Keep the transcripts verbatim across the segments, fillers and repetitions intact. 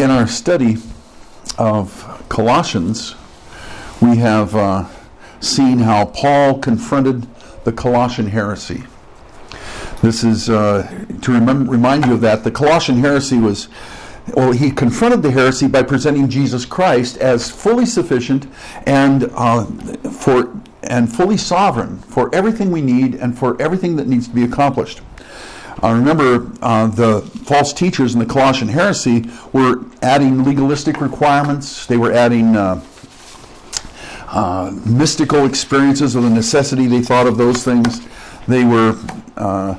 In our study of Colossians, we have uh, seen how Paul confronted the Colossian heresy. This is, uh, to remember, remind you of that, the Colossian heresy was, well, he confronted the heresy by presenting Jesus Christ as fully sufficient and uh, for and fully sovereign for everything we need and for everything that needs to be accomplished. Uh, remember, uh, the false teachers in the Colossian heresy were adding legalistic requirements. They were adding uh, uh, mystical experiences of the necessity they thought of those things. They were uh,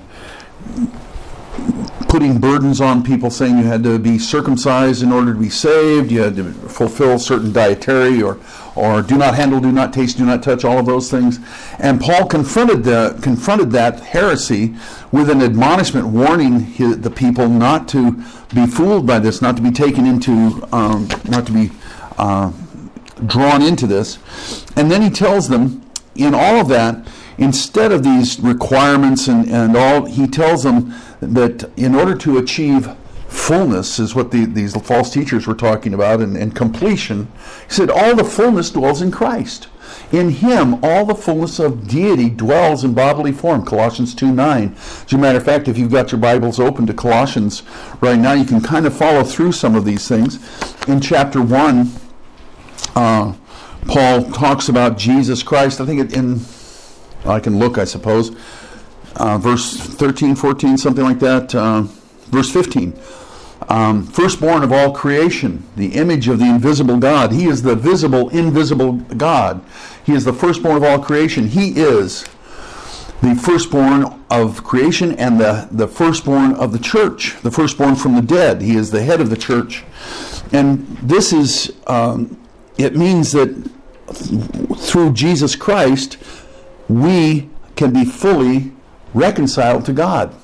putting burdens on people, saying you had to be circumcised in order to be saved. You had to fulfill certain dietary or or do not handle, do not taste, do not touch, all of those things. And Paul confronted the, confronted that heresy with an admonishment, warning his, the people not to be fooled by this, not to be taken into, um, not to be uh, drawn into this. And then he tells them, in all of that, instead of these requirements and, and all, he tells them that in order to achieve fullness, is what the, these false teachers were talking about, and, and completion, he said all the fullness dwells in Christ. In him all the fullness of deity dwells in bodily form, Colossians two nine. As a matter of fact, if you've got your Bibles open to Colossians right now, you can kind of follow through some of these things. In chapter one, uh, Paul talks about Jesus Christ. I think it in, I can look, I suppose, uh, verse thirteen, fourteen, something like that, uh, verse fifteen. Um, firstborn of all creation, the image of the invisible God. He is the visible, invisible God. He is the firstborn of all creation. He is the firstborn of creation and the, the firstborn of the church, the firstborn from the dead. He is the head of the church. And this is, um, it means that through Jesus Christ, we can be fully reconciled to God.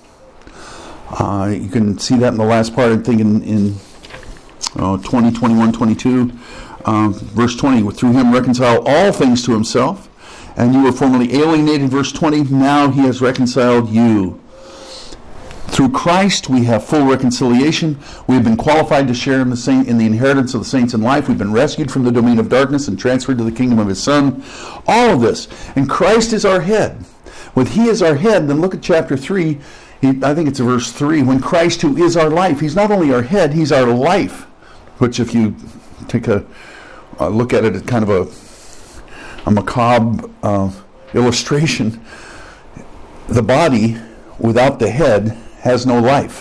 Uh, you can see that in the last part, I think, in, in uh, twenty, twenty-one, twenty-two. Um, verse twenty, through him reconcile all things to himself, and you were formerly alienated. Verse twenty, now he has reconciled you. Through Christ we have full reconciliation. We have been qualified to share in the saint, in the inheritance of the saints in life. We've been rescued from the domain of darkness and transferred to the kingdom of his Son. All of this. And Christ is our head. With he is our head, then look at chapter three. He, I think it's verse three. When Christ, who is our life, he's not only our head, he's our life. Which, if you take a, a look at it as kind of a, a macabre uh, illustration, the body without the head has no life.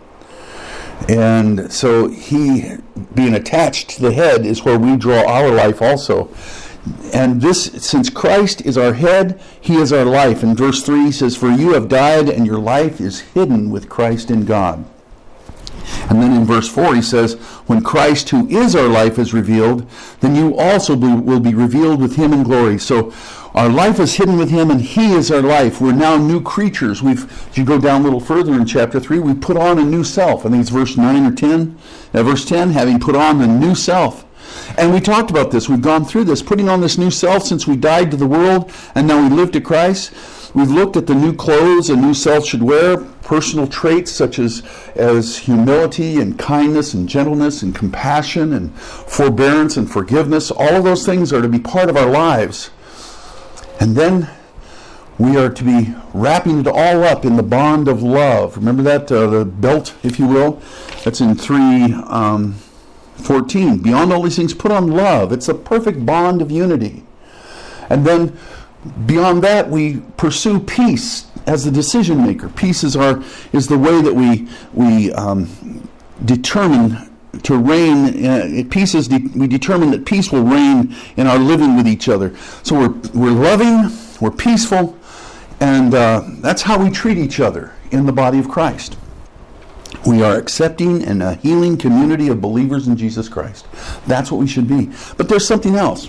And so he, being attached to the head, is where we draw our life also. And this, since Christ is our head, he is our life. In verse three he says, for you have died and your life is hidden with Christ in God. And then in verse four he says, when Christ, who is our life, is revealed, then you also be, will be revealed with him in glory. So our life is hidden with him and he is our life. We're now new creatures. We've, if you go down a little further in chapter three, we put on a new self. I think it's verse nine or ten. Uh, verse ten, having put on the new self. And we talked about this. We've gone through this, putting on this new self since we died to the world and now we live to Christ. We've looked at the new clothes a new self should wear, personal traits such as, as humility and kindness and gentleness and compassion and forbearance and forgiveness. All of those things are to be part of our lives. And then we are to be wrapping it all up in the bond of love. Remember that, uh, the belt, if you will? That's in three... Um, fourteen, beyond all these things, put on love. It's a perfect bond of unity. And then beyond that, we pursue peace as the decision maker. Peace is our is the way that we we um, determine to reign. Uh, peace is de- we determine that peace will reign in our living with each other. So we're we're loving, we're peaceful, and uh, that's how we treat each other in the body of Christ. We are accepting and a healing community of believers in Jesus Christ. That's what we should be. But there's something else.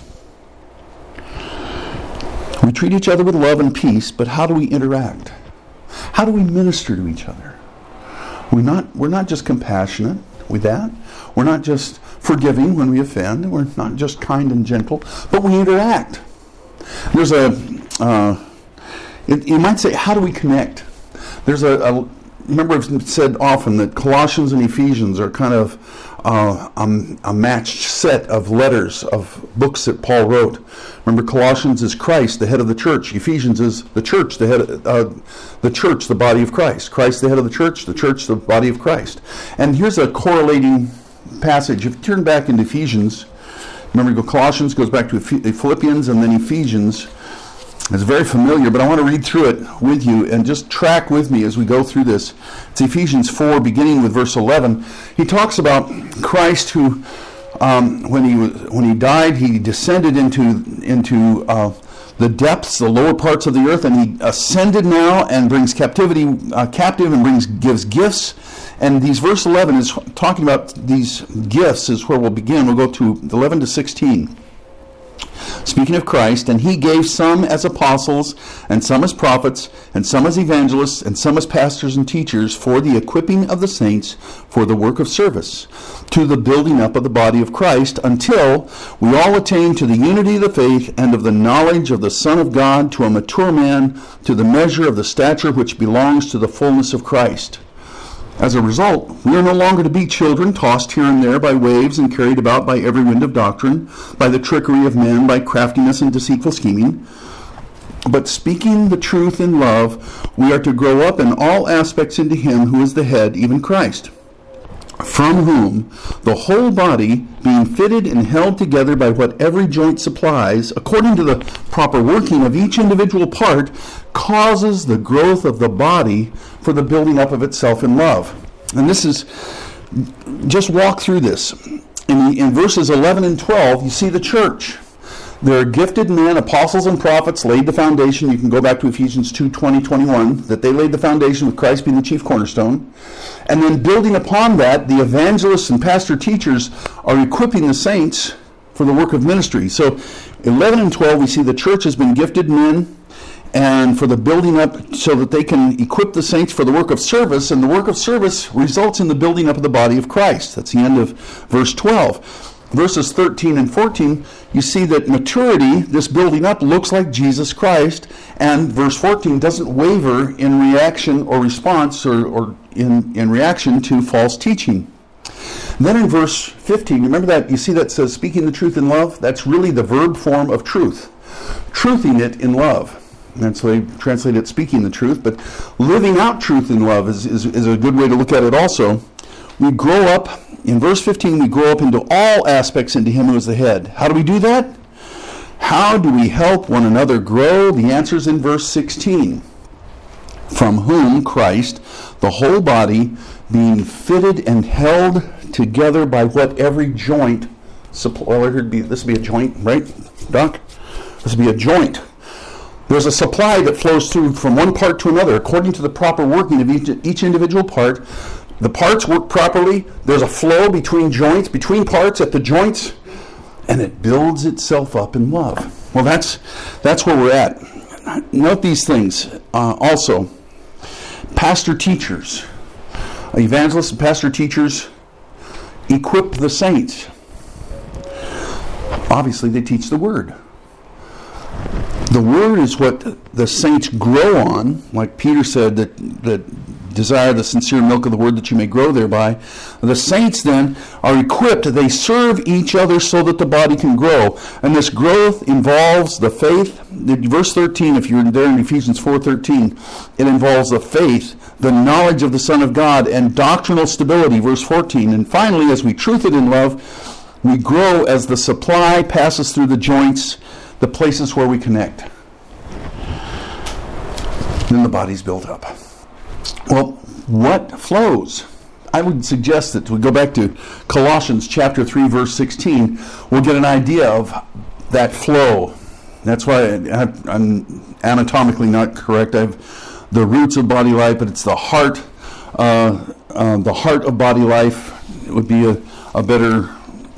We treat each other with love and peace, but how do we interact? How do we minister to each other? We're not, we're not just compassionate with that. We're not just forgiving when we offend. We're not just kind and gentle, but we interact. There's a, uh, it, you might say, how do we connect? There's a, a remember I've said often that Colossians and Ephesians are kind of uh, a, a matched set of letters, of books that Paul wrote. Remember, Colossians is Christ, the head of the church. Ephesians is the church, the head, of, uh, the church, the body of Christ. Christ, the head of the church, the church, the body of Christ. And here's a correlating passage. If you turn back into Ephesians, remember, Colossians goes back to Philippians and then Ephesians. It's very familiar, but I want to read through it with you and just track with me as we go through this. It's Ephesians four, beginning with verse eleven. He talks about Christ who, um, when he was, when he died, he descended into into uh, the depths, the lower parts of the earth, and he ascended now and brings captivity uh, captive and brings gives gifts. And these verse eleven is talking about these gifts. Is where we'll begin. We'll go to eleven to sixteen. Speaking of Christ, and he gave some as apostles, and some as prophets, and some as evangelists, and some as pastors and teachers, for the equipping of the saints, for the work of service, to the building up of the body of Christ, until we all attain to the unity of the faith and of the knowledge of the Son of God, to a mature man, to the measure of the stature which belongs to the fullness of Christ. As a result, we are no longer to be children, tossed here and there by waves and carried about by every wind of doctrine, by the trickery of men, by craftiness and deceitful scheming. But speaking the truth in love, we are to grow up in all aspects into him who is the head, even Christ, from whom the whole body, being fitted and held together by what every joint supplies, according to the proper working of each individual part, causes the growth of the body for the building up of itself in love. And this is, just walk through this. In, in verses eleven and twelve, you see the church. There are gifted men, apostles and prophets, laid the foundation. You can go back to Ephesians two, twenty, twenty-one, that they laid the foundation with Christ being the chief cornerstone. And then building upon that, the evangelists and pastor teachers are equipping the saints for the work of ministry. So eleven and twelve, we see the church has been gifted men, and for the building up so that they can equip the saints for the work of service, and the work of service results in the building up of the body of Christ. That's the end of verse twelve. Verses thirteen and fourteen, you see that maturity, this building up, looks like Jesus Christ, and verse fourteen doesn't waver in reaction or response or, or in, in reaction to false teaching. Then in verse fifteen, remember that, you see that says, speaking the truth in love? That's really the verb form of truth. Truthing it in love. And so they translate it speaking the truth, but living out truth in love is, is, is a good way to look at it also. We grow up, in verse fifteen, we grow up into all aspects into him who is the head. How do we do that? How do we help one another grow? The answer is in verse sixteen. From whom Christ, the whole body, being fitted and held together by what every joint supplies. Well, I heard be, this would be a joint, right, Doc? This would be a joint. There's a supply that flows through from one part to another according to the proper working of each, each individual part. The parts work properly. There's a flow between joints, between parts at the joints, and it builds itself up in love. Well, that's that's where we're at. Note these things. Uh, also, pastor teachers, evangelists and pastor teachers equip the saints. Obviously, they teach the Word. The Word is what the saints grow on, like Peter said, that, that desire the sincere milk of the Word that you may grow thereby. The saints then are equipped. They serve each other so that the body can grow. And this growth involves the faith. Verse thirteen, if you're there in Ephesians four thirteen, it involves the faith, the knowledge of the Son of God, and doctrinal stability, verse fourteen. And finally, as we truth it in love, we grow as the supply passes through the joints, the places where we connect. Then the body's built up. Well, what flows? I would suggest that we go back to Colossians chapter three, verse sixteen. We'll get an idea of that flow. That's why I, I'm anatomically not correct. I have the roots of body life, but it's the heart. Uh, uh, the heart of body life would be a, a better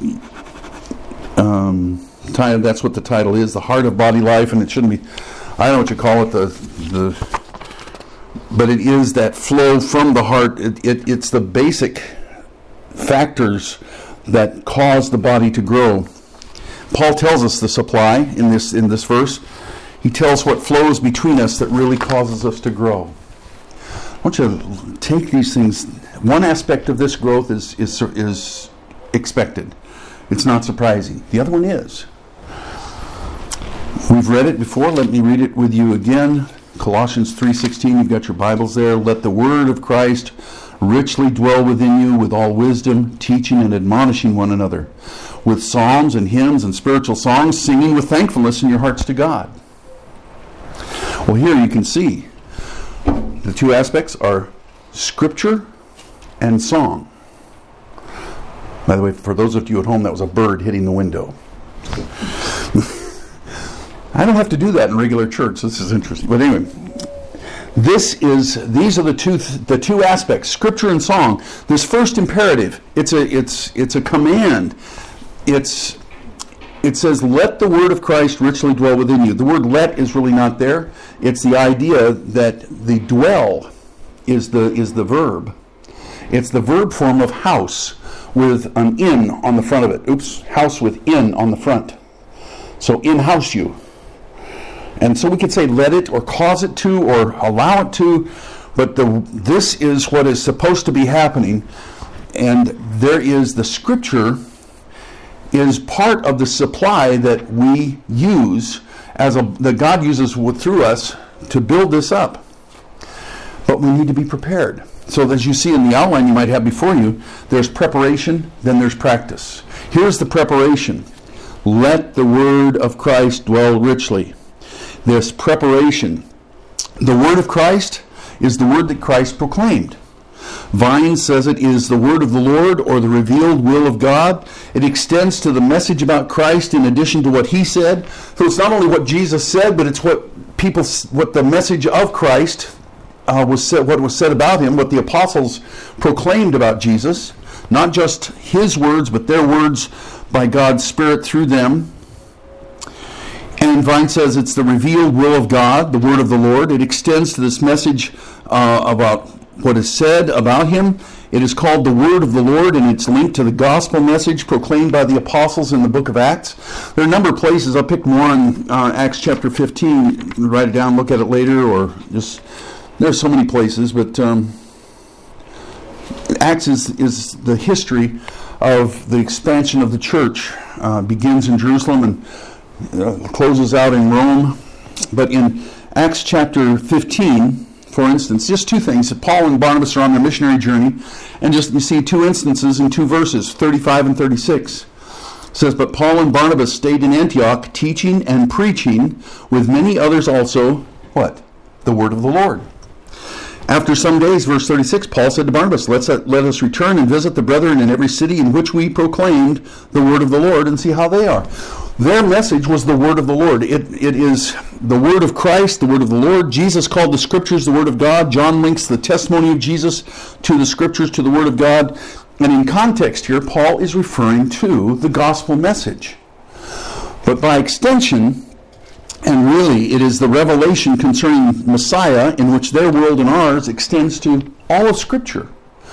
um, title. That's what the title is, the heart of body life, and it shouldn't be, I don't know what you call it, the the. But it is that flow from the heart. It, it, it's the basic factors that cause the body to grow. Paul tells us the supply in this in this verse. He tells what flows between us that really causes us to grow. want you to take these things. One aspect of this growth is, is, is expected. It's not surprising. The other one is. We've read it before. Let me read it with you again. Colossians three sixteen, you've got your Bibles there. Let the word of Christ richly dwell within you with all wisdom, teaching and admonishing one another, with psalms and hymns and spiritual songs, singing with thankfulness in your hearts to God. Well, here you can see the two aspects are Scripture and song. By the way, for those of you at home, that was a bird hitting the window. I don't have to do that in regular church. This is interesting. But anyway, this is these are the two the two aspects, Scripture and song. This first imperative, it's a it's it's a command. It's it says, "Let the word of Christ richly dwell within you." The word "let" is really not there. It's the idea that the dwell is the is the verb. It's the verb form of house with an "in" on the front of it. Oops, house with "in" on the front. So in-house you. And so we could say let it or cause it to or allow it to, but the, this is what is supposed to be happening. And there is the Scripture is part of the supply that we use as a that God uses with, through us to build this up. But we need to be prepared. So as you see in the outline you might have before you, there's preparation, then there's practice. Here's the preparation. Let the word of Christ dwell richly. This preparation. The word of Christ is the word that Christ proclaimed. Vine says it is the word of the Lord, or the revealed will of God. It extends to the message about Christ in addition to what he said. So it's not only what Jesus said, but it's what people, what the message of Christ uh, was said, what was said about him, what the apostles proclaimed about Jesus. Not just his words, but their words by God's Spirit through them. And Vine says it's the revealed will of God, the word of the Lord. It extends to this message uh, about what is said about him. It is called the word of the Lord, and it's linked to the gospel message proclaimed by the apostles in the book of Acts. There are a number of places. I'll pick one, uh, Acts chapter fifteen. You can write it down, look at it later, or just, there's so many places, but um, Acts is, is the history of the expansion of the church. Uh, begins in Jerusalem and Uh, closes out in Rome. But in Acts chapter fifteen, for instance, just two things. Paul and Barnabas are on their missionary journey, and just you see two instances in two verses, thirty-five and thirty-six. It says, "But Paul and Barnabas stayed in Antioch, teaching and preaching with many others also," what? "The word of the Lord. After some days," verse thirty-six, "Paul said to Barnabas, Let's, uh, let us return and visit the brethren in every city in which we proclaimed the word of the Lord, and see how they are." Their message was the word of the Lord. It, it is the word of Christ, the word of the Lord. Jesus called the Scriptures the word of God. John links the testimony of Jesus to the Scriptures, to the word of God. And in context here, Paul is referring to the gospel message. But by extension, and really it is the revelation concerning Messiah, in which their world and ours extends to all of Scripture.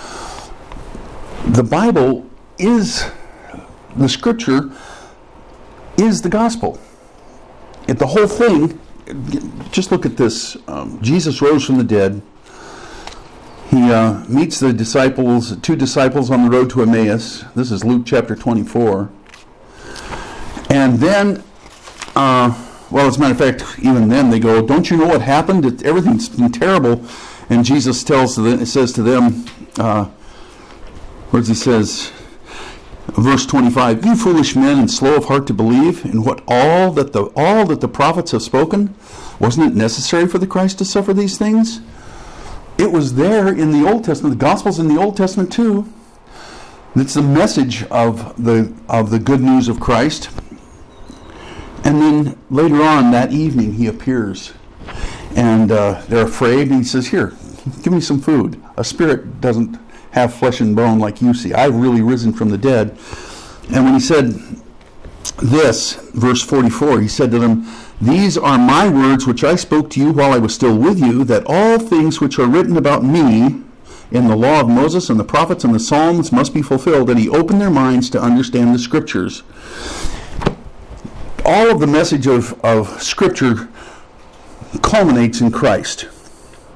The Bible is the Scripture is the gospel. It, the whole thing, just look at this. Um, Jesus rose from the dead. He uh, meets the disciples, two disciples on the road to Emmaus. This is Luke chapter twenty-four. And then, uh, well, as a matter of fact, even then they go, "Don't you know what happened? It, everything's been terrible." And Jesus tells them, it says to them, uh, where he says, verse twenty-five, "You foolish men and slow of heart to believe in what all that the all that the prophets have spoken. Wasn't it necessary for the Christ to suffer these things?" It was there in the Old Testament. The Gospel's in the Old Testament too. It's the message of the of the good news of Christ. And then later on that evening he appears, and uh, they're afraid, and he says, "Here, give me some food. A spirit doesn't have flesh and bone like you see. I've really risen from the dead." And when he said this, verse forty-four, he said to them, "These are my words which I spoke to you while I was still with you, that all things which are written about me in the law of Moses and the prophets and the Psalms must be fulfilled." And he opened their minds to understand the Scriptures. All of the message of, of Scripture culminates in Christ.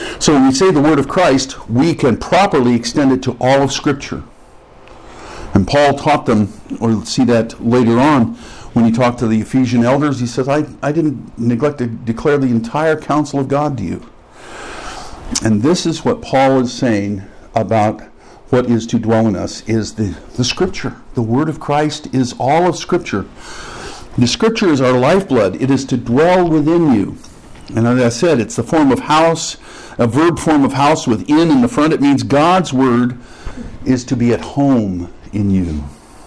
So when we say the word of Christ, we can properly extend it to all of Scripture. And Paul taught them, or we'll see that later on, when he talked to the Ephesian elders, he says, I, I didn't neglect to declare the entire counsel of God to you. And this is what Paul is saying about what is to dwell in us, is the, the Scripture. The word of Christ is all of Scripture. The Scripture is our lifeblood. It is to dwell within you. And as I said, it's the form of house, a verb form of house with in in the front. It means God's word is to be at home in you.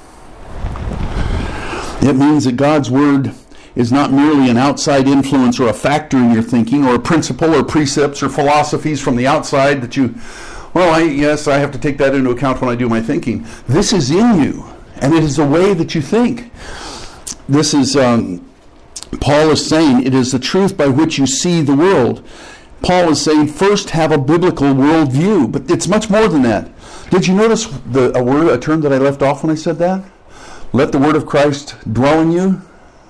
It means that God's word is not merely an outside influence or a factor in your thinking, or a principle or precepts or philosophies from the outside that you, well, I, yes, I have to take that into account when I do my thinking. This is in you, and it is the way that you think. This is, um, Paul is saying, it is the truth by which you see the world. Paul is saying, first have a biblical worldview, but it's much more than that. Did you notice the a word, a term that I left off when I said that? Let the word of Christ dwell in you.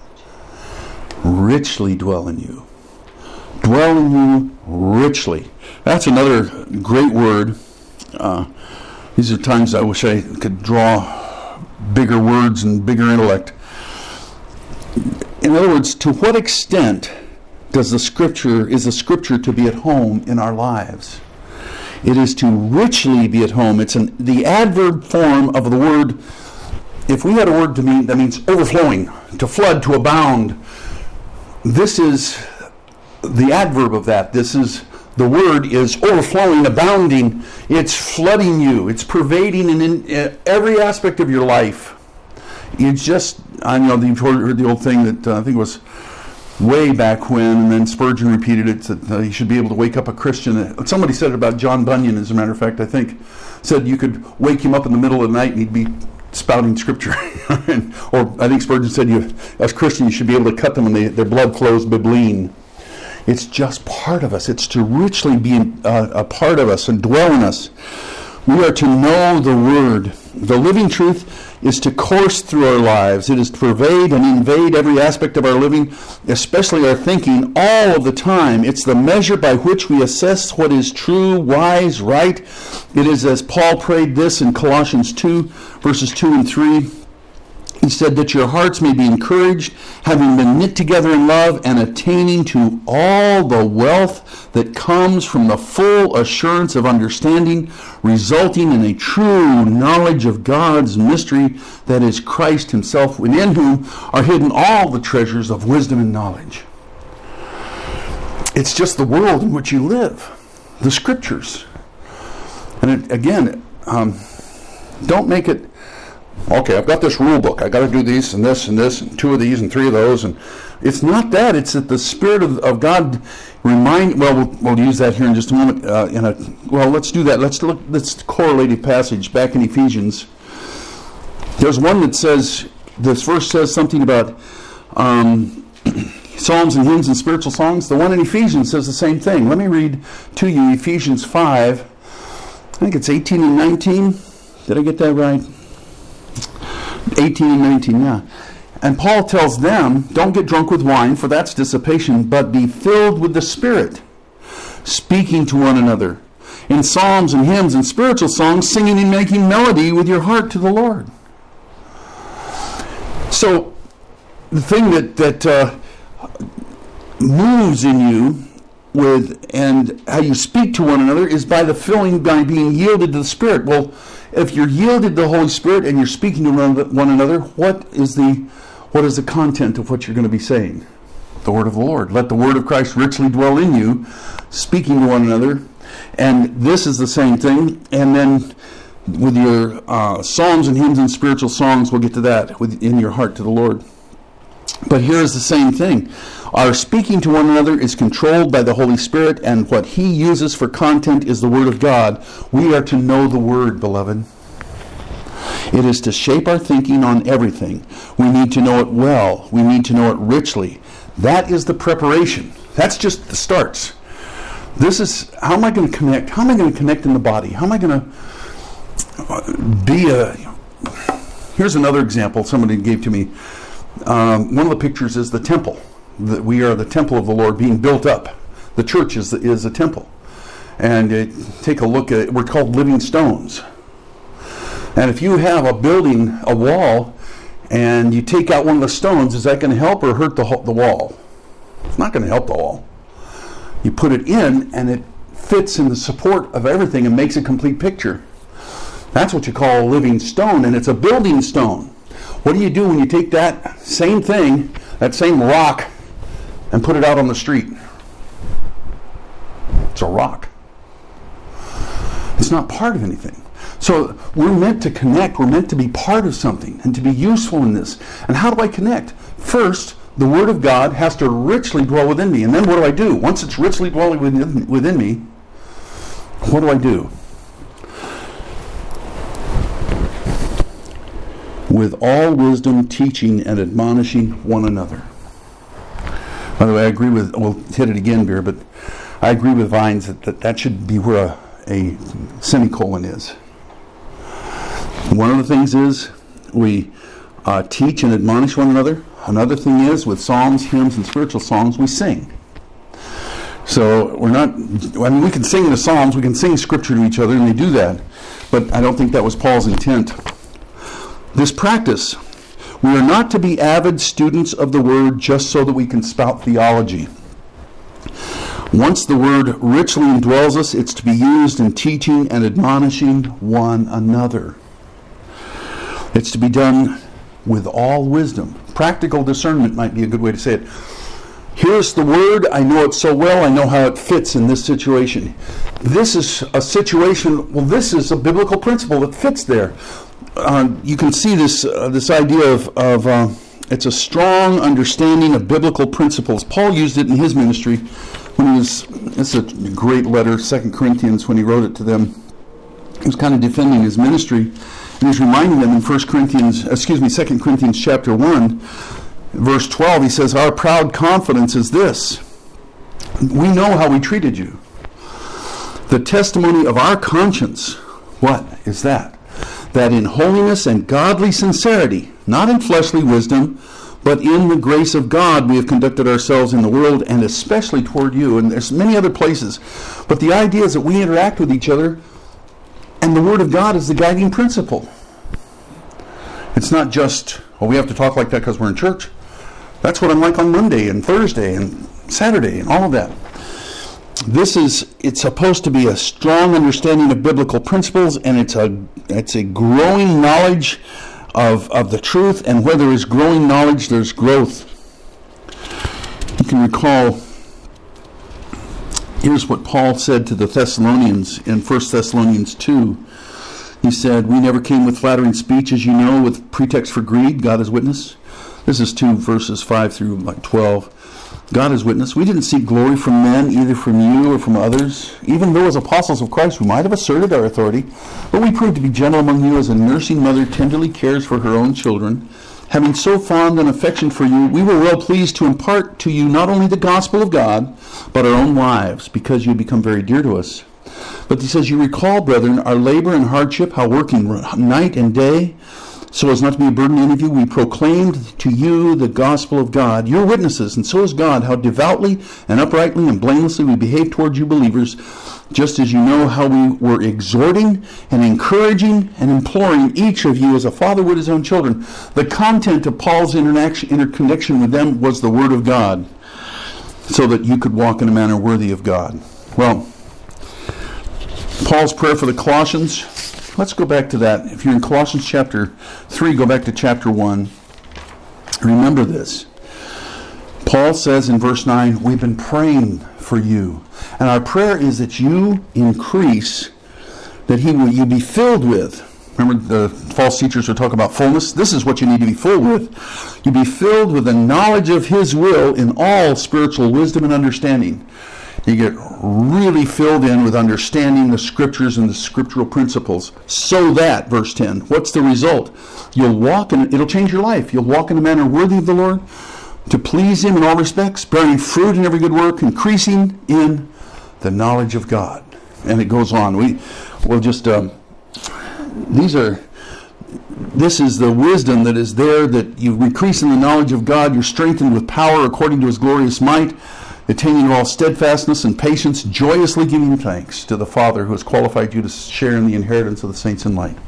Richly dwell in you. Dwell in you richly. That's another great word. Uh, these are times I wish I could draw bigger words and bigger intellect. In other words, to what extent does the Scripture, is the Scripture to be at home in our lives? It is to richly be at home. It's an, the adverb form of the word. If we had a word to mean that means overflowing, to flood, to abound, this is the adverb of that. This is, the word is overflowing, abounding. It's flooding you. It's pervading in, in uh, every aspect of your life. It's just, I know you've heard the old thing that uh, I think it was way back when, and then Spurgeon repeated it, that uh, you should be able to wake up a Christian. Somebody said it about John Bunyan, as a matter of fact, I think, said you could wake him up in the middle of the night and he'd be spouting Scripture. and, or I think Spurgeon said, you, as Christians, you should be able to cut them when they, their blood flows bibline. It's just part of us. It's to richly be uh, a part of us and dwell in us. We are to know the Word. The living truth is to course through our lives. It is to pervade and invade every aspect of our living, especially our thinking, all of the time. It's the measure by which we assess what is true, wise, right. It is as Paul prayed this in Colossians two, verses two and three. He said that your hearts may be encouraged, having been knit together in love, and attaining to all the wealth that comes from the full assurance of understanding, resulting in a true knowledge of God's mystery, that is Christ himself, within whom are hidden all the treasures of wisdom and knowledge. It's just the world in which you live, the Scriptures. And it, again, um, don't make it, okay, I've got this rule book. I've got to do these and this and this and two of these and three of those. And it's not that. It's that the Spirit of, of God remind. Well, well, we'll use that here in just a moment. Uh, in a well, let's do that. Let's look. Let's correlate a passage back in Ephesians. There's one that says, this verse says something about um, psalms and hymns and spiritual songs. The one in Ephesians says the same thing. Let me read to you Ephesians five. I think it's eighteen and nineteen. Did I get that right? eighteen and nineteen, yeah. And Paul tells them, don't get drunk with wine, for that's dissipation, but be filled with the Spirit, speaking to one another in psalms and hymns and spiritual songs, singing and making melody with your heart to the Lord. So, the thing that, that uh, moves in you with and how you speak to one another is by the filling, by being yielded to the Spirit. Well, if you're yielded to the Holy Spirit and you're speaking to one another, what is the what is the content of what you're going to be saying? The word of the Lord. Let the word of Christ richly dwell in you, speaking to one another. And this is the same thing. And then with your uh, psalms and hymns and spiritual songs, we'll get to that, within your heart to the Lord. But here is the same thing. Our speaking to one another is controlled by the Holy Spirit, and what He uses for content is the Word of God. We are to know the Word, beloved. It is to shape our thinking on everything. We need to know it well. We need to know it richly. That is the preparation. That's just the starts. This is, how am I going to connect? How am I going to connect in the body? How am I going to be a... Here's another example somebody gave to me. Um, one of the pictures is the temple. That we are the temple of the Lord being built up. The church is, is a temple. and it, take a look at, we're called living stones. And if you have a building, a wall, and you take out one of the stones, is that going to help or hurt the, the wall? It's not going to help the wall. You put it in, and it fits in the support of everything and makes a complete picture. That's what you call a living stone, and it's a building stone. What do you do when you take that same thing, that same rock, and put it out on the street? It's a rock. It's not part of anything. So we're meant to connect. We're meant to be part of something and to be useful in this. And how do I connect? First, the Word of God has to richly dwell within me. And then what do I do? Once it's richly dwelling within, within me, what do I do? With all wisdom, teaching and admonishing one another. By the way, I agree with, we'll hit it again, Beer, but I agree with Vines that that, that should be where a, a semicolon is. One of the things is we uh, teach and admonish one another. Another thing is with psalms, hymns, and spiritual songs, we sing. So we're not, I mean, we can sing the psalms, we can sing scripture to each other, and they do that. But I don't think that was Paul's intent. This practice, we are not to be avid students of the Word just so that we can spout theology. Once the Word richly indwells us, it's to be used in teaching and admonishing one another. It's to be done with all wisdom. Practical discernment might be a good way to say it. Here's the Word, I know it so well, I know how it fits in this situation. This is a situation, well, this is a biblical principle that fits there. Uh, you can see this uh, this idea of, of uh, it's a strong understanding of biblical principles. Paul used it in his ministry when he was, it's a great letter, Second Corinthians, when he wrote it to them. He was kind of defending his ministry, and he's reminding them in First Corinthians, excuse me, Second Corinthians chapter one, verse twelve, he says, our proud confidence is this. We know how we treated you. The testimony of our conscience, what is that? That in holiness and godly sincerity, not in fleshly wisdom, but in the grace of God, we have conducted ourselves in the world, and especially toward you. And there's many other places. But the idea is that we interact with each other, and the Word of God is the guiding principle. It's not just, well, we have to talk like that because we're in church. That's what I'm like on Monday and Thursday and Saturday and all of that. This is, it's supposed to be a strong understanding of biblical principles, and it's a it's a growing knowledge of, of the truth, and where there is growing knowledge, there's growth. You can recall, here's what Paul said to the Thessalonians in First Thessalonians two. He said, we never came with flattering speech, as you know, with pretext for greed, God is witness. This is two verses five through like twelve. God is witness. We didn't seek glory from men, either from you or from others. Even though as apostles of Christ we might have asserted our authority, but we proved to be gentle among you as a nursing mother tenderly cares for her own children. Having so fond an affection for you, we were well pleased to impart to you not only the gospel of God, but our own lives, because you had become very dear to us. But he says, you recall, brethren, our labor and hardship, how working night and day, so as not to be a burden to any of you, we proclaimed to you the gospel of God. You're witnesses, and so is God, how devoutly and uprightly and blamelessly we behave towards you believers, just as you know how we were exhorting and encouraging and imploring each of you as a father would his own children. The content of Paul's interconnection with them was the Word of God, so that you could walk in a manner worthy of God. Well, Paul's prayer for the Colossians, let's go back to that. If you're in Colossians chapter three, go back to chapter one. Remember this. Paul says in verse nine, we've been praying for you. And our prayer is that you increase, that he will you be filled with. Remember the false teachers who talk about fullness? This is what you need to be filled with. You be filled with the knowledge of his will in all spiritual wisdom and understanding. You get really filled in with understanding the scriptures and the scriptural principles, so that, verse ten, what's the result? You'll walk in, it'll change your life. You'll walk in a manner worthy of the Lord, to please him in all respects, bearing fruit in every good work, increasing in the knowledge of God. And it goes on. We will just, um, these are, this is the wisdom that is there, that you increase in the knowledge of God, you're strengthened with power according to his glorious might. attaining to all steadfastness and patience, joyously giving thanks to the Father who has qualified you to share in the inheritance of the saints in light.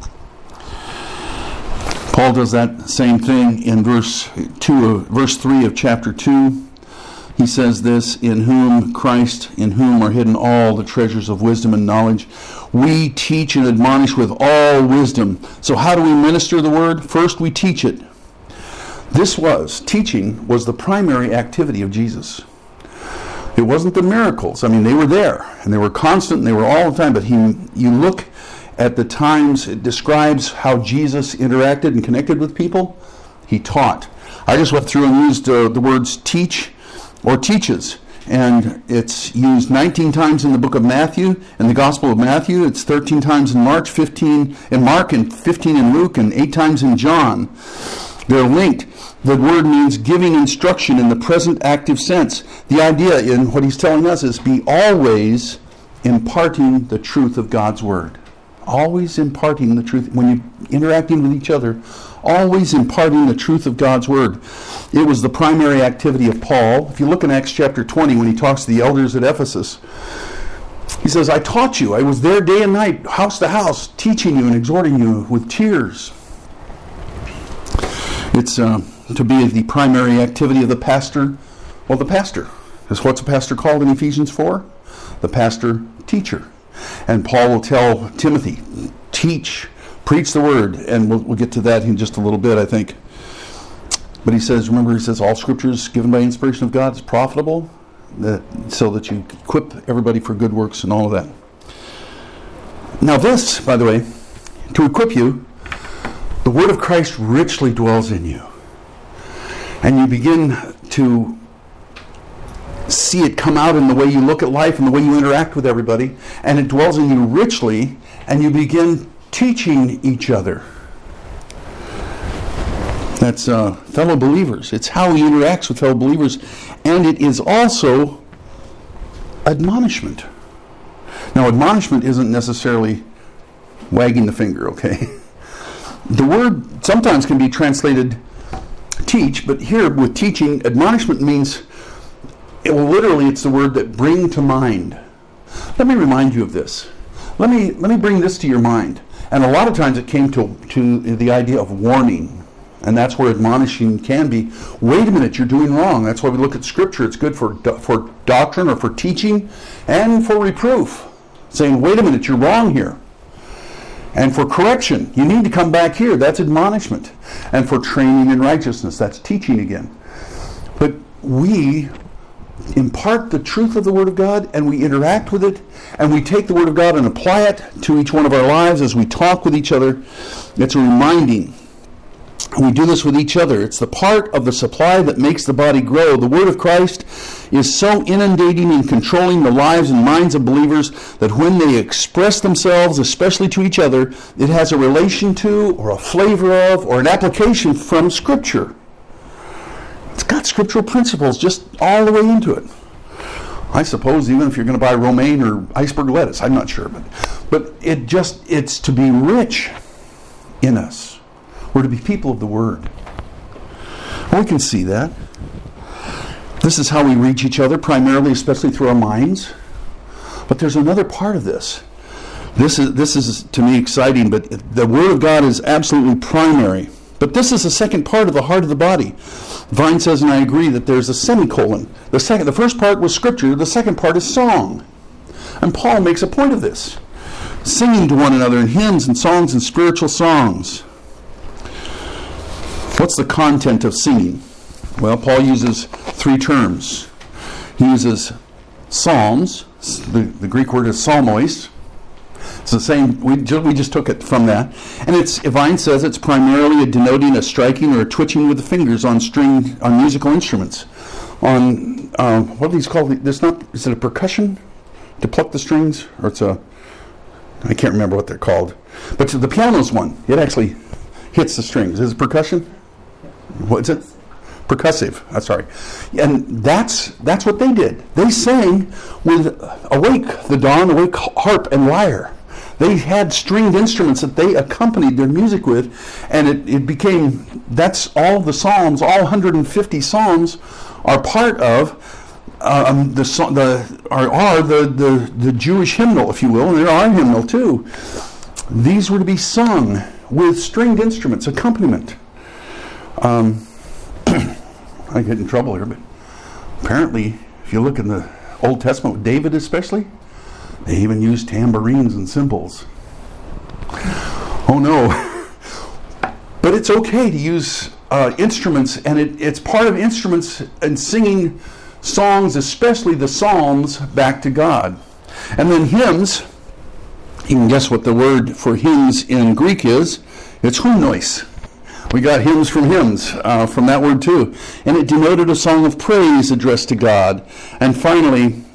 Paul does that same thing in verse two, of, verse three of chapter two. He says this, in whom Christ, in whom are hidden all the treasures of wisdom and knowledge. We teach and admonish with all wisdom. So how do we minister the word? First, we teach it. This was, teaching was the primary activity of Jesus. It wasn't the miracles. I mean, they were there, and they were constant, and they were all the time, but he, you look at the times it describes how Jesus interacted and connected with people. He taught. I just went through and used uh, the words teach or teaches, and it's used nineteen times in the book of Matthew, in the Gospel of Matthew. It's thirteen times in Mark, fifteen in Mark, and fifteen in Luke, and eight times in John. They're linked. The word means giving instruction in the present active sense. The idea in what he's telling us is be always imparting the truth of God's word. Always imparting the truth. When you're interacting with each other, always imparting the truth of God's word. It was the primary activity of Paul. If you look in Acts chapter twenty, when he talks to the elders at Ephesus, he says, I taught you. I was there day and night, house to house, teaching you and exhorting you with tears. It's uh, to be the primary activity of the pastor. Well, the pastor. Because what's a pastor called in Ephesians four? The pastor teacher. And Paul will tell Timothy, teach, preach the word, and we'll, we'll get to that in just a little bit, I think. But he says, remember, he says, all scripture is given by inspiration of God, is profitable, that, so that you equip everybody for good works and all of that. Now this, by the way, to equip you, the word of Christ richly dwells in you. And you begin to see it come out in the way you look at life and the way you interact with everybody, and it dwells in you richly, and you begin teaching each other. That's uh, fellow believers. It's how he interacts with fellow believers, and it is also admonishment. Now, admonishment isn't necessarily wagging the finger, okay? The word sometimes can be translated teach, but here with teaching, admonishment means, it will literally, it's the word that bring to mind. Let me remind you of this. Let me let me bring this to your mind. And a lot of times it came to, to the idea of warning. And that's where admonishing can be. Wait a minute, you're doing wrong. That's why we look at Scripture. It's good for, for doctrine or for teaching and for reproof. Saying, wait a minute, you're wrong here. And for correction, you need to come back here. That's admonishment. And for training in righteousness, that's teaching again. But we impart the truth of the Word of God, and we interact with it, and we take the Word of God and apply it to each one of our lives as we talk with each other. It's a reminding. And we do this with each other. It's the part of the supply that makes the body grow. The Word of Christ is so inundating and controlling the lives and minds of believers that when they express themselves, especially to each other, it has a relation to, or a flavor of, or an application from Scripture. It's got scriptural principles just all the way into it. I suppose even if you're going to buy romaine or iceberg lettuce, I'm not sure, but but it just it's to be rich in us. We're to be people of the Word. We can see that. This is how we reach each other, primarily, especially through our minds. But there's another part of this. This is this is to me exciting, but the Word of God is absolutely primary. But this is the second part of the heart of the body. Vine says, and I agree, that there's a semicolon. The second, the first part was Scripture. The second part is song. And Paul makes a point of this. Singing to one another in hymns and songs and spiritual songs. What's the content of singing? Well, Paul uses three terms. He uses psalms. The, the Greek word is psalmois. It's the same, we just, we just took it from that. And it's, Vine says it's primarily a denoting a striking or a twitching with the fingers on string, on musical instruments. On, uh, what are these called? There's not, is it a percussion to pluck the strings? Or it's a, I can't remember what they're called. But the piano's one. It actually hits the strings. Is it percussion? What's it? Percussive. I'm sorry. And that's that's what they did. They sang with awake the dawn, awake harp and lyre. They had stringed instruments that they accompanied their music with, and it, it became, that's all the psalms, all one hundred fifty psalms are part of um, the, the are, are the, the, the Jewish hymnal, if you will, and they're our hymnal too. These were to be sung with stringed instruments, accompaniment. Um, I get in trouble here, but apparently, if you look in the Old Testament, with David especially, they even used tambourines and cymbals. Oh no. But it's okay to use uh, instruments, and it, it's part of instruments and singing songs, especially the Psalms, back to God. And then hymns, you can guess what the word for hymns in Greek is. It's hymnos. We got hymns from hymns, uh, from that word too. And it denoted a song of praise addressed to God. And finally,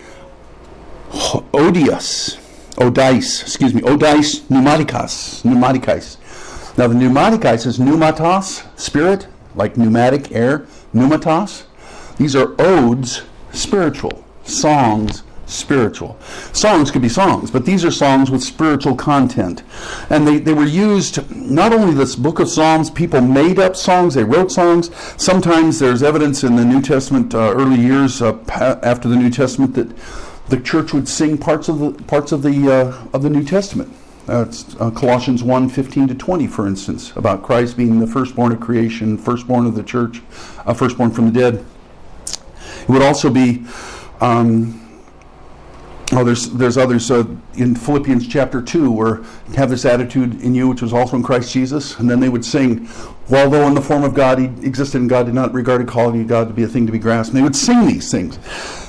odious, odice, excuse me, odice pneumatikos, pneumatikos. Now the pneumatikos is pneumatos, spirit, like pneumatic air, pneumatos. These are odes, spiritual, songs, spiritual. Songs could be songs, but these are songs with spiritual content. And they, they were used, not only this book of Psalms, people made up songs, they wrote songs. Sometimes there's evidence in the New Testament, uh, early years uh, after the New Testament, that the church would sing parts of the parts of the uh, of the New Testament. Uh, it's uh, Colossians one, fifteen to twenty, for instance, about Christ being the firstborn of creation, firstborn of the church, uh, firstborn from the dead. It would also be, um, oh, there's there's others uh, in Philippians chapter two, where have this attitude in you, which was also in Christ Jesus, and then they would sing, while though in the form of God he existed in God, did not regard equality of God to be a thing to be grasped. And they would sing these things.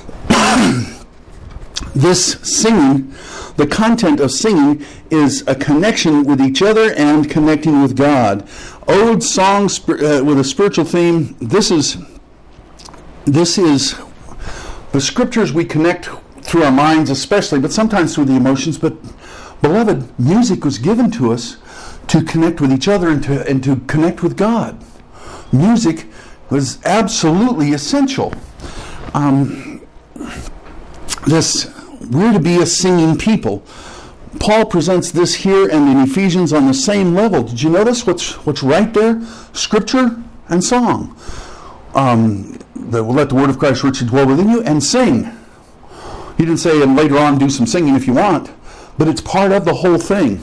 This singing, the content of singing, is a connection with each other and connecting with God. Ode, songs uh, with a spiritual theme. This is this is the scriptures we connect through our minds, especially, but sometimes through the emotions. But beloved, music was given to us to connect with each other and to and to connect with God. Music was absolutely essential. Um, this. We're to be a singing people. Paul presents this here and in Ephesians on the same level. Did you notice what's what's right there? Scripture and song. Um, the, we'll let the word of Christ richly dwell within you, and sing. He didn't say, and later on do some singing if you want, but it's part of the whole thing.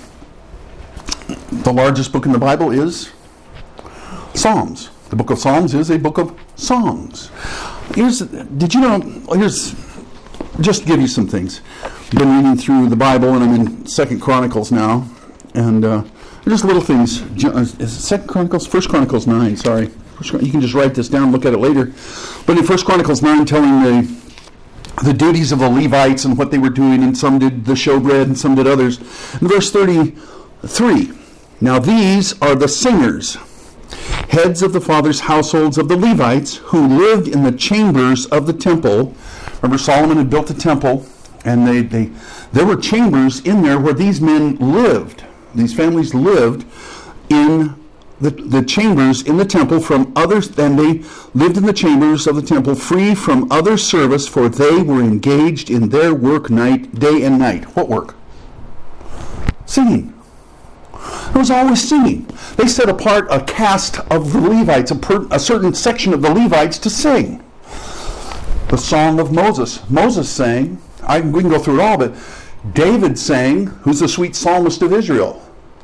The largest book in the Bible is Psalms. The book of Psalms is a book of songs. Here's, did you know, here's, just to give you some things. I've been reading through the Bible, and I'm in Second Chronicles now, and uh, just little things. Is it Second Chronicles? First Chronicles nine. Sorry, you can just write this down, look at it later. But in First Chronicles nine, telling the the duties of the Levites and what they were doing, and some did the showbread, and some did others. In verse thirty-three, now these are the singers, heads of the fathers' households of the Levites, who lived in the chambers of the temple. Remember, Solomon had built the temple, and they, they there were chambers in there where these men lived. These families lived in the, the chambers in the temple from others, and they lived in the chambers of the temple free from other service, for they were engaged in their work night, day and night. What work? Singing. There was always singing. They set apart a caste of the Levites, a, per, a certain section of the Levites to sing. The Song of Moses. Moses sang. I, we can go through it all, but David sang, who's the sweet psalmist of Israel.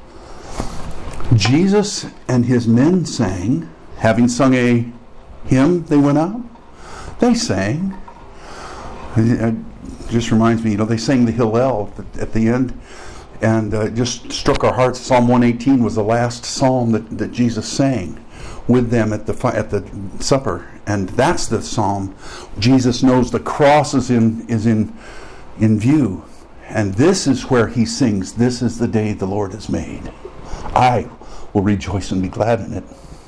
Jesus and his men sang, having sung a hymn, they went out. They sang. It just reminds me, you know, they sang the Hillel at the end, and uh, it just struck our hearts. Psalm one eighteen was the last psalm that, that Jesus sang with them at the at the supper, and that's the psalm. Jesus knows the cross is in is in in view, and this is where he sings, "This is the day the Lord has made. I will rejoice and be glad in it."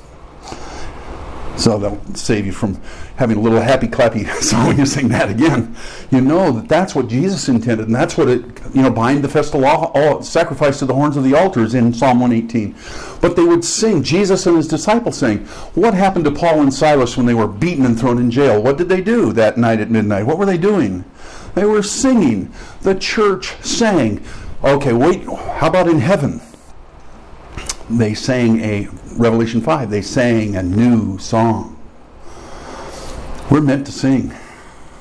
So that'll save you from having a little happy clappy song when you sing that again. You know that that's what Jesus intended, and that's what it, you know, bind the festal all, sacrifice to the horns of the altars in Psalm one eighteen. But they would sing, Jesus and his disciples sang. What happened to Paul and Silas when they were beaten and thrown in jail? What did they do that night at midnight? What were they doing? They were singing. The church sang. Okay, wait, how about in heaven? They sang a, Revelation five, they sang a new song. We're meant to sing.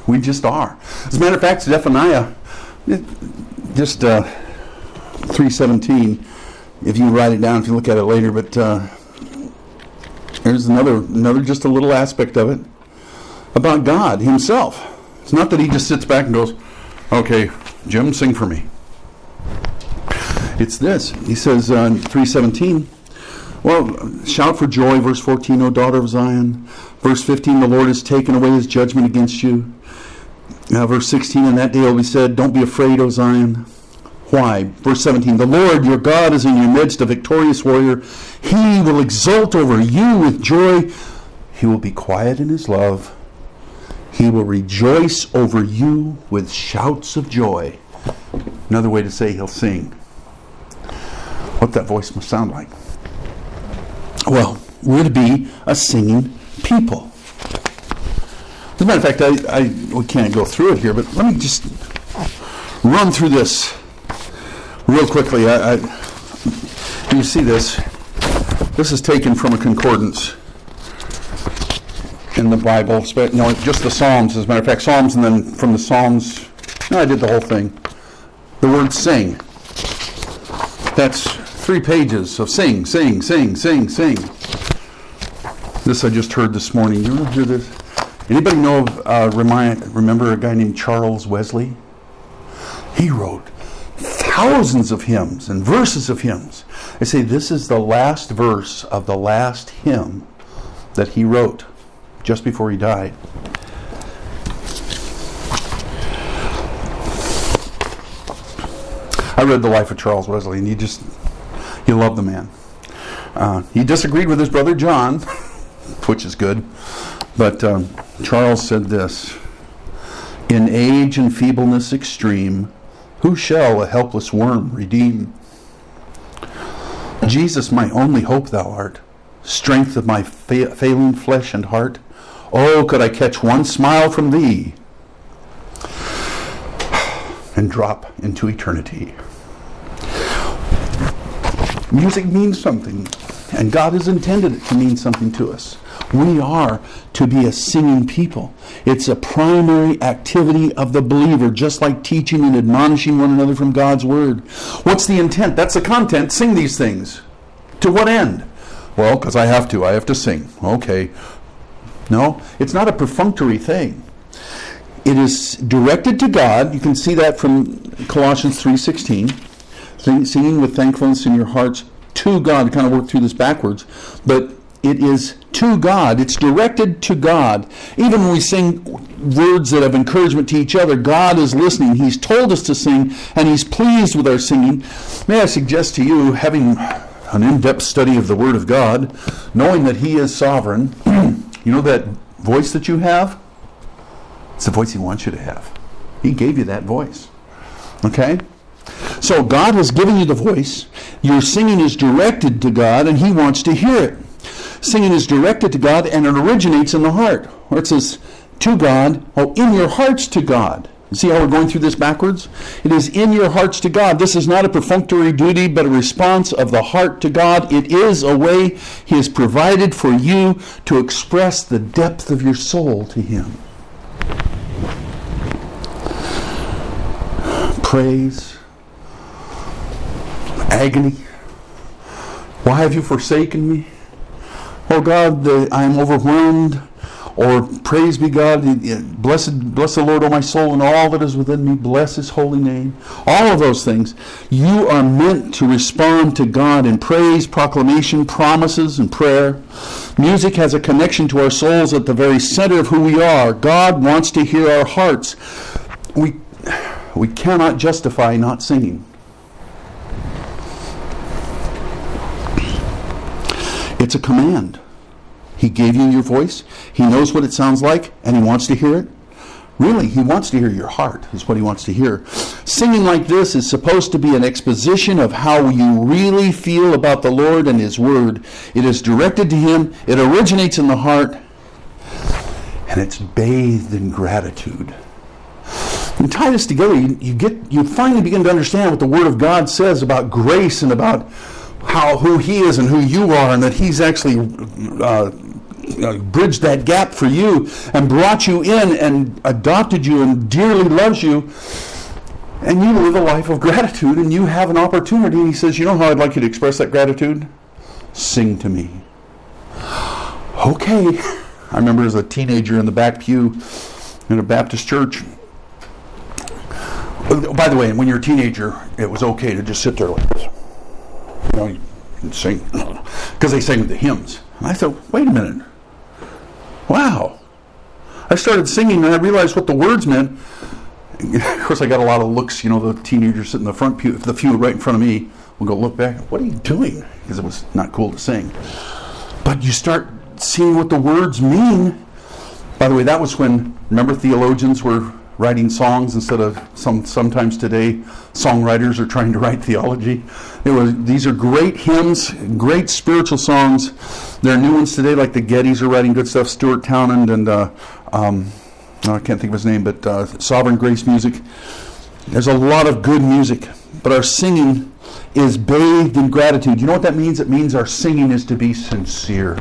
We just are. As a matter of fact, Zephaniah, it, just uh, three seventeen, if you write it down, if you look at it later, but uh, there's another, another just a little aspect of it about God himself. It's not that he just sits back and goes, okay, Jim, sing for me. It's this. He says uh, in three seventeen, well, shout for joy, verse fourteen, O daughter of Zion. Verse fifteen, the Lord has taken away his judgment against you. Now, verse sixteen, in that day it will be said, don't be afraid, O Zion. Why? Verse seventeen, the Lord your God is in your midst, a victorious warrior. He will exult over you with joy. He will be quiet in his love. He will rejoice over you with shouts of joy. Another way to say he'll sing. What that voice must sound like. Well, we're to be a singing people. As a matter of fact, I, I we can't go through it here, but let me just run through this real quickly. I, I, you see this? This is taken from a concordance in the Bible. No, just the Psalms, as a matter of fact, Psalms, and then from the Psalms, no, I did the whole thing. The word sing. That's three pages of sing, sing, sing, sing, sing. This I just heard this morning. You ever hear this? Anybody know of, uh, remind, remember a guy named Charles Wesley? He wrote thousands of hymns and verses of hymns. They say this is the last verse of the last hymn that he wrote just before he died. I read the life of Charles Wesley, and you just, you love the man. Uh, he disagreed with his brother John, which is good, but um, Charles said this, in age and feebleness extreme, who shall a helpless worm redeem? Jesus, my only hope thou art, strength of my fa- failing flesh and heart. Oh, could I catch one smile from thee and drop into eternity. Music means something, and God has intended it to mean something to us. We are to be a singing people. It's a primary activity of the believer, just like teaching and admonishing one another from God's Word. What's the intent? That's the content. Sing these things. To what end? Well, because I have to. I have to sing. Okay. No, it's not a perfunctory thing. It is directed to God. You can see that from Colossians three sixteen. Singing with thankfulness in your hearts to God. To kind of work through this backwards. But it is to God. It's directed to God. Even when we sing words that have encouragement to each other, God is listening. He's told us to sing, and He's pleased with our singing. May I suggest to you, having an in-depth study of the Word of God, knowing that He is sovereign, you know that voice that you have? It's the voice He wants you to have. He gave you that voice. Okay? So God has given you the voice. Your singing is directed to God, and He wants to hear it. Singing is directed to God, and it originates in the heart. Where it says, to God, oh, in your hearts to God. You see how we're going through this backwards? It is in your hearts to God. This is not a perfunctory duty, but a response of the heart to God. It is a way He has provided for you to express the depth of your soul to Him. Praise, agony. Why have you forsaken me? Oh God, the, I am overwhelmed. Or praise be God, blessed, bless the Lord, O my soul, and all that is within me. Bless His holy name. All of those things. You are meant to respond to God in praise, proclamation, promises, and prayer. Music has a connection to our souls at the very center of who we are. God wants to hear our hearts. We, we cannot justify not singing. It's a command. He gave you your voice. He knows what it sounds like, and He wants to hear it. Really, He wants to hear your heart, is what He wants to hear. Singing like this is supposed to be an exposition of how you really feel about the Lord and His Word. It is directed to Him. It originates in the heart. And it's bathed in gratitude. You tie this together, you, you get, you finally begin to understand what the Word of God says about grace and about how who He is and who you are, and that He's actually uh, uh, bridged that gap for you and brought you in and adopted you and dearly loves you, and you live a life of gratitude and you have an opportunity. And he says, you know how I'd like you to express that gratitude? Sing to me. Okay. I remember as a teenager in the back pew in a Baptist church. By the way, when you're a teenager, it was okay to just sit there like this. You know, and sing. Because they sang the hymns. And I thought, wait a minute. Wow. I started singing and I realized what the words meant. Of course, I got a lot of looks. You know, the teenagers sitting in the front pew, the pew right in front of me, will go look back. What are you doing? Because it was not cool to sing. But you start seeing what the words mean. By the way, that was when, remember, theologians were writing songs instead of some. Sometimes today, songwriters are trying to write theology. It was, these are great hymns, great spiritual songs. There are new ones today, like the Gettys are writing good stuff. Stuart Townend and uh, um, I can't think of his name, but uh, Sovereign Grace Music. There's a lot of good music, but our singing is bathed in gratitude. You know what that means? It means our singing is to be sincere.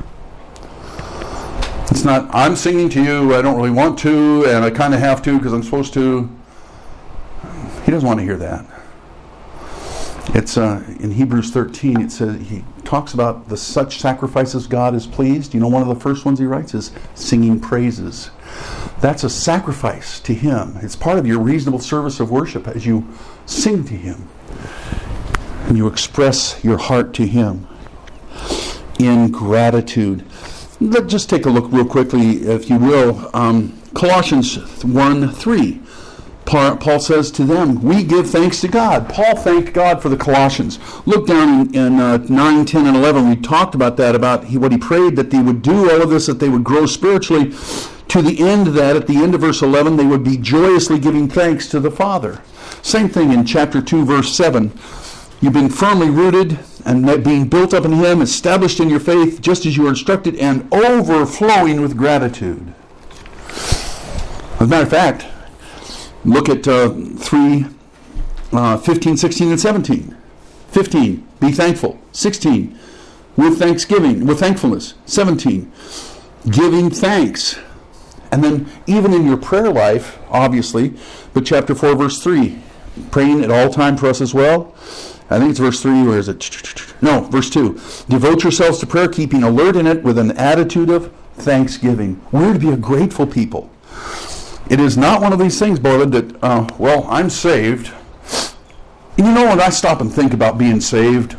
It's not, I'm singing to you, I don't really want to, and I kind of have to because I'm supposed to. He doesn't want to hear that. It's uh, in Hebrews thirteen, it says, he talks about the such sacrifices God is pleased. You know, one of the first ones he writes is singing praises. That's a sacrifice to him. It's part of your reasonable service of worship as you sing to him. And you express your heart to him in gratitude. Let's just take a look real quickly, if you will. Um, Colossians one three. Paul says to them, we give thanks to God. Paul thanked God for the Colossians. Look down in, in uh, nine, ten, and eleven. We talked about that, about he, what he prayed, that they would do all of this, that they would grow spiritually, to the end that at the end of verse eleven, they would be joyously giving thanks to the Father. Same thing in chapter two, verse seven. You've been firmly rooted and being built up in him, established in your faith, just as you were instructed, and overflowing with gratitude. As a matter of fact, look at uh, three, uh, fifteen, sixteen, and seventeen. fifteen, be thankful. sixteen, with thanksgiving, with thankfulness. seventeen, giving thanks. And then even in your prayer life, obviously, but chapter four, verse three, praying at all time for us as well. I think it's verse three, or is it? No, verse two. Devote yourselves to prayer, keeping alert in it with an attitude of thanksgiving. We're to be a grateful people. It is not one of these things, beloved, that, uh, well, I'm saved. And you know, when I stop and think about being saved,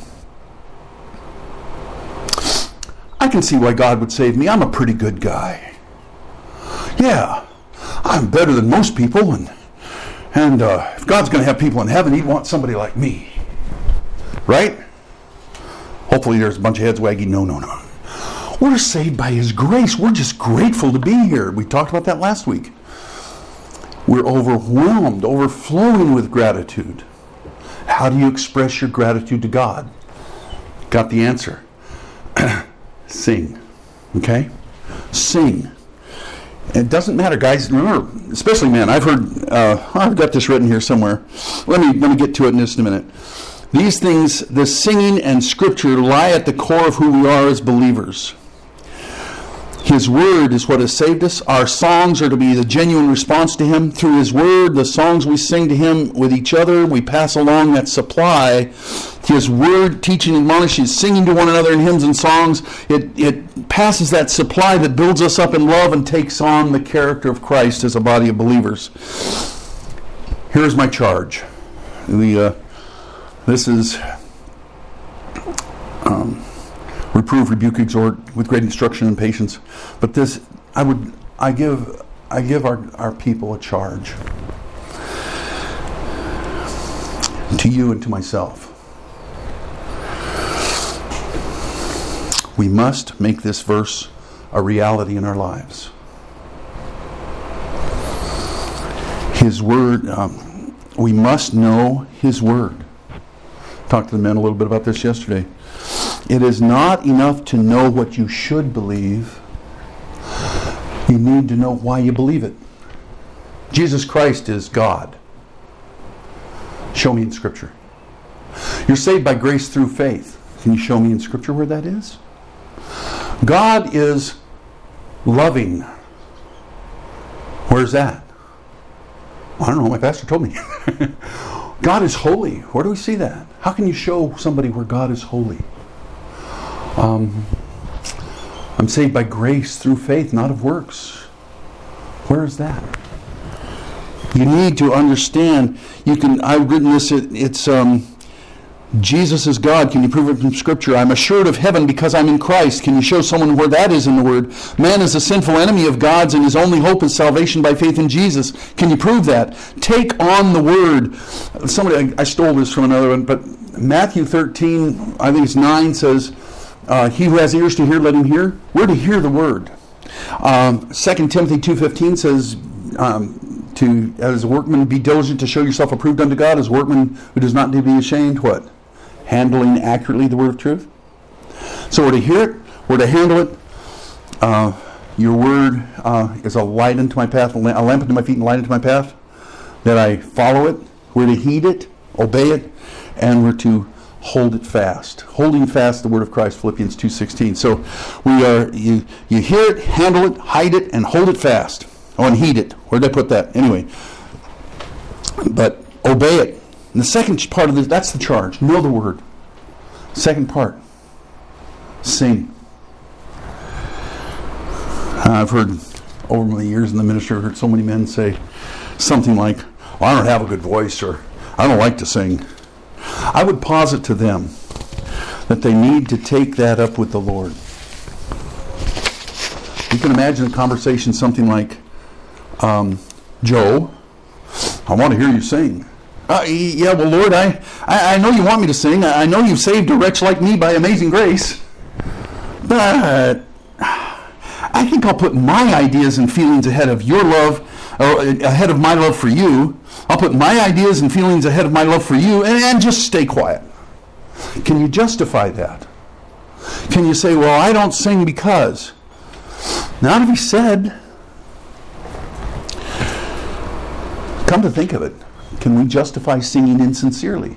I can see why God would save me. I'm a pretty good guy. Yeah, I'm better than most people, and and uh, if God's going to have people in heaven, he'd want somebody like me. Right? Hopefully there's a bunch of heads wagging, no, no, no. We're saved by his grace. We're just grateful to be here. We talked about that last week. We're overwhelmed, overflowing with gratitude. How do you express your gratitude to God? Got the answer. Sing. Okay? Sing. It doesn't matter, guys. Remember, especially men. I've heard. Uh, I've got this written here somewhere. Let me let me get to it in just a minute. These things, the singing and scripture, lie at the core of who we are as believers. His word is what has saved us. Our songs are to be the genuine response to him. Through his word, the songs we sing to him with each other, we pass along that supply. His word, teaching, admonishing, singing to one another in hymns and songs, it, it passes that supply that builds us up in love and takes on the character of Christ as a body of believers. Here's my charge. The uh, this is um, reprove, rebuke, exhort with great instruction and patience. But this, I would, I give, I give our, our people a charge. To you and to myself. We must make this verse a reality in our lives. His word, um, we must know his word. Talked to the men a little bit about this yesterday. It is not enough to know what you should believe. You need to know why you believe it. Jesus Christ is God. Show me in Scripture. You're saved by grace through faith. Can you show me in Scripture where that is? God is loving. Where's that? I don't know. My pastor told me. God is holy. Where do we see that? How can you show somebody where God is holy? Um, I'm saved by grace through faith, not of works. Where is that? You need to understand. You can. I've written this. It, it's um, Jesus is God. Can you prove it from Scripture? I'm assured of heaven because I'm in Christ. Can you show someone where that is in the Word? Man is a sinful enemy of God's, and his only hope is salvation by faith in Jesus. Can you prove that? Take on the Word. Somebody, I, I stole this from another one, but Matthew thirteen, I think it's nine, says, uh, "He who has ears to hear, let him hear." We're to hear the Word. Um, Second Timothy two fifteen says, um, to as a workman be diligent to show yourself approved unto God, as a workman who does not need to be ashamed. What? Handling accurately the word of truth. So we're to hear it, we're to handle it. Uh, your word uh, is a light unto my path, a lamp unto my feet and a light unto my path. That I follow it, we're to heed it, obey it, and we're to hold it fast. Holding fast the word of Christ, Philippians two sixteen. So we are, you, you hear it, handle it, hide it, and hold it fast. Oh, and heed it. Where did I put that? Anyway. But obey it. And the second part of this, that's the charge. Know the word. Second part. Sing. I've heard over my years in the ministry, I've heard so many men say something like, well, I don't have a good voice, or I don't like to sing. I would posit to them that they need to take that up with the Lord. You can imagine a conversation something like, um, Joe, I want to hear you sing. Uh, yeah, well, Lord, I, I, I know you want me to sing. I know you've saved a wretch like me by amazing grace. But I think I'll put my ideas and feelings ahead of your love, or ahead of my love for you. I'll put my ideas and feelings ahead of my love for you, and, and just stay quiet. Can you justify that? Can you say, well, I don't sing because? Now, to be said, come to think of it, can we justify singing insincerely?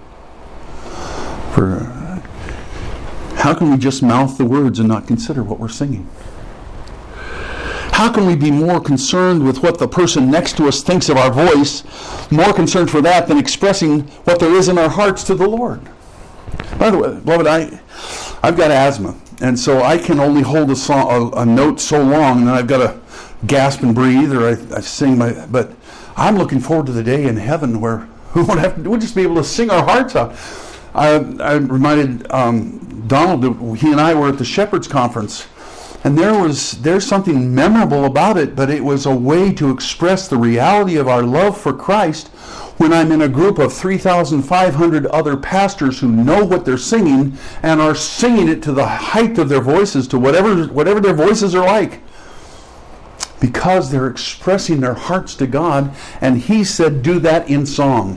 For how can we just mouth the words and not consider what we're singing? How can we be more concerned with what the person next to us thinks of our voice, more concerned for that than expressing what there is in our hearts to the Lord? By the way, beloved, I, I've got asthma, and so I can only hold a, song, a, a note so long, and then I've got to gasp and breathe, or I, I sing my... But I'm looking forward to the day in heaven where we won't have to, we'll just be able to sing our hearts out. I, I reminded um, Donald that he and I were at the Shepherds Conference, and there was there's something memorable about it, but it was a way to express the reality of our love for Christ when I'm in a group of three thousand five hundred other pastors who know what they're singing and are singing it to the height of their voices, to whatever whatever their voices are like, because they're expressing their hearts to God, and He said, do that in song.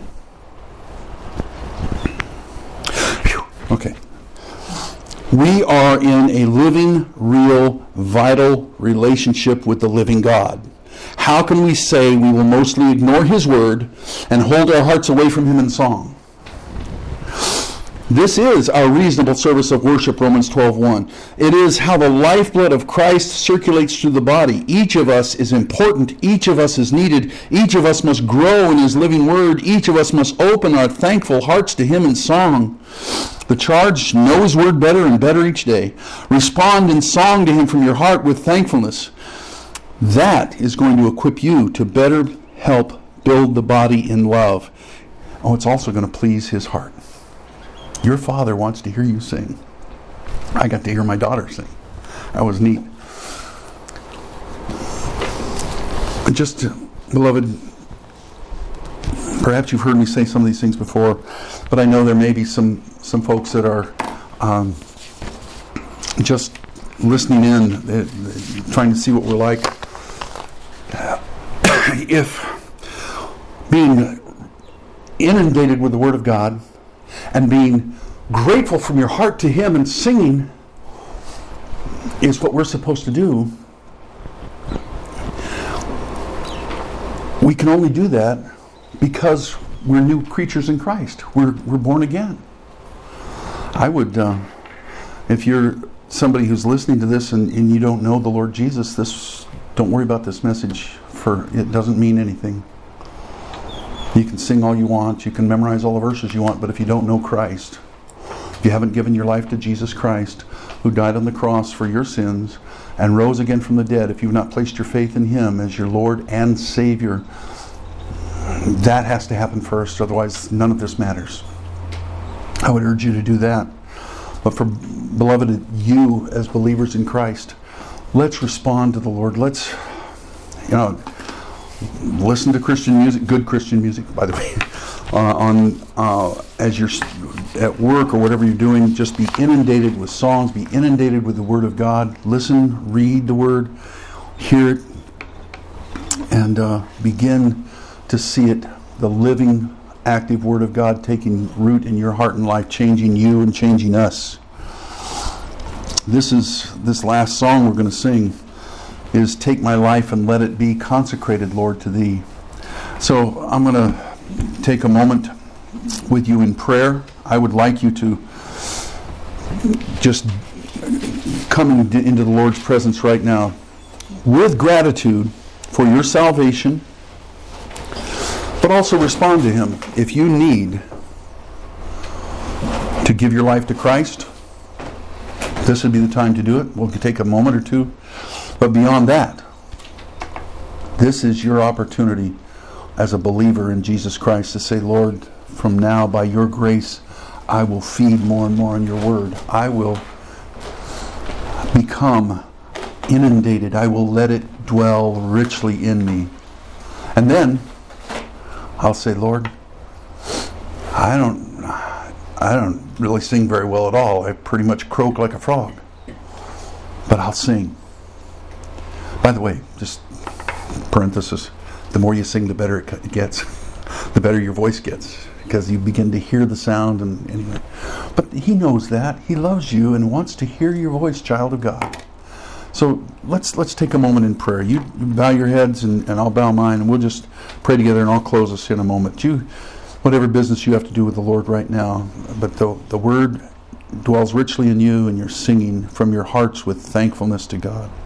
Whew. Okay. We are in a living, real, vital relationship with the living God. How can we say we will mostly ignore His word and hold our hearts away from Him in song? This is our reasonable service of worship, Romans twelve one. It is how the lifeblood of Christ circulates through the body. Each of us is important. Each of us is needed. Each of us must grow in His living word. Each of us must open our thankful hearts to Him in song. The charge, know His word better and better each day. Respond in song to Him from your heart with thankfulness. That is going to equip you to better help build the body in love. Oh, it's also going to please His heart. Your Father wants to hear you sing. I got to hear my daughter sing. That was neat. But just, beloved, perhaps you've heard me say some of these things before, but I know there may be some, some folks that are um, just listening in, uh, trying to see what we're like. If being inundated with the Word of God and being grateful from your heart to Him and singing is what we're supposed to do, we can only do that because we're new creatures in Christ. We're we're born again. I would, uh, if you're somebody who's listening to this and, and you don't know the Lord Jesus, this don't worry about this message, for it doesn't mean anything. You can sing all you want, you can memorize all the verses you want, but if you don't know Christ, if you haven't given your life to Jesus Christ, who died on the cross for your sins and rose again from the dead, if you've not placed your faith in Him as your Lord and Savior, that has to happen first, otherwise none of this matters. I would urge you to do that. But for, beloved, you as believers in Christ, let's respond to the Lord. Let's, you know, listen to Christian music, good Christian music, by the way, uh, on uh, as you're at work or whatever you're doing. Just be inundated with songs, be inundated with the Word of God. Listen, read the Word, hear it, and uh, begin to see it, the living, active Word of God taking root in your heart and life, changing you and changing us. This is this last song we're going to sing is "Take My Life and Let It Be Consecrated, Lord, to Thee." So I'm going to take a moment with you in prayer. I would like you to just come into the Lord's presence right now with gratitude for your salvation, but also respond to Him. If you need to give your life to Christ, this would be the time to do it. We'll take a moment or two. But beyond that, this is your opportunity as a believer in Jesus Christ to say, Lord, from now, by your grace, I will feed more and more on your word. I will become inundated. I will let it dwell richly in me. And then I'll say, Lord, I don't I don't really sing very well at all. I pretty much croak like a frog. But I'll sing. By the way, just parenthesis, the more you sing, the better it gets. The better your voice gets, because you begin to hear the sound. And anyway, but He knows that. He loves you and wants to hear your voice, child of God. So let's let's take a moment in prayer. You bow your heads and, and I'll bow mine, and we'll just pray together, and I'll close us in a moment. You, whatever business you have to do with the Lord right now, but the the Word dwells richly in you, and you're singing from your hearts with thankfulness to God.